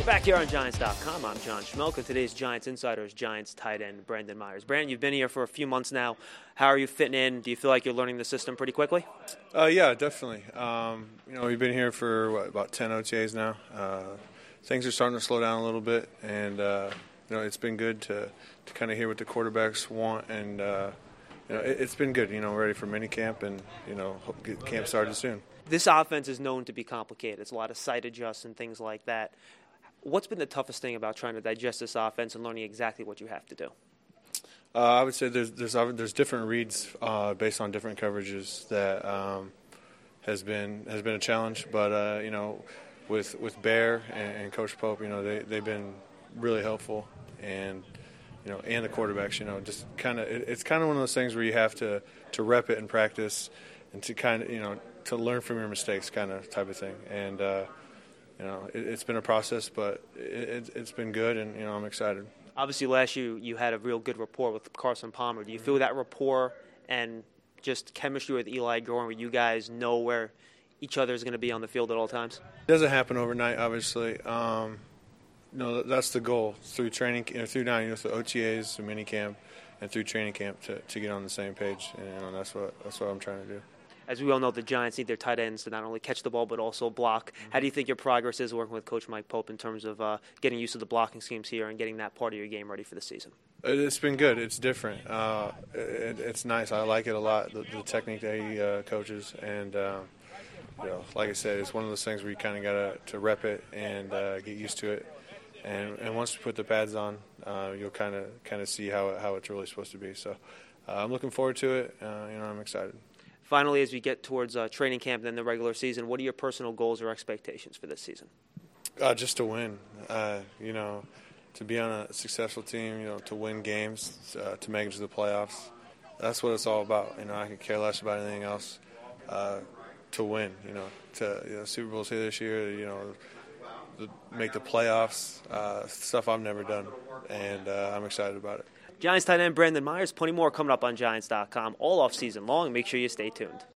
Back here on Giants.com, I'm John Schmelk, and today's Giants Insider is Giants tight end Brandon Myers. Brandon, you've been here for a few months now. How are you fitting in? Do you feel like you're learning the system pretty quickly? Yeah, definitely. We've been here for about 10 OTAs now. Things are starting to slow down a little bit, and it's been good to kind of hear what the quarterbacks want, and it's been good. We're ready for minicamp, and hope to get camp started soon. This offense is known to be complicated. It's a lot of sight adjusts and things like that. What's been the toughest thing about trying to digest this offense and learning exactly what you have to do? I would say there's different reads based on different coverages that has been a challenge. But with Bear and Coach Pope, they've been really helpful, and and the quarterbacks, just kind of it's kind of one of those things where you have to rep it in practice and to kind of to learn from your mistakes, kind of type of thing. And it's been a process, but it's been good, and I'm excited. Obviously, last year you had a real good rapport with Carson Palmer. Do you feel that rapport and just chemistry with Eli Goring, where you guys know where each other is going to be on the field at all times? It doesn't happen overnight, obviously. That's the goal through training, through OTAs, through minicamp, and through training camp to get on the same page. And that's what I'm trying to do. As we all know, the Giants need their tight ends to not only catch the ball but also block. How do you think your progress is working with Coach Mike Pope in terms of getting used to the blocking schemes here and getting that part of your game ready for the season? It's been good. It's different. It's nice. I like it a lot, the technique that he coaches. And, like I said, it's one of those things where you kind of got to rep it and get used to it. And once you put the pads on, you'll kind of see how it's really supposed to be. So I'm looking forward to it. I'm excited. Finally, as we get towards training camp and then the regular season, what are your personal goals or expectations for this season? Just to win. To be on a successful team, to win games, to make it to the playoffs. That's what it's all about. I could care less about anything else. To win, Super Bowl's here this year, make the playoffs, stuff I've never done, and I'm excited about it. Giants tight end Brandon Myers, plenty more coming up on Giants.com all off season long. Make sure you stay tuned.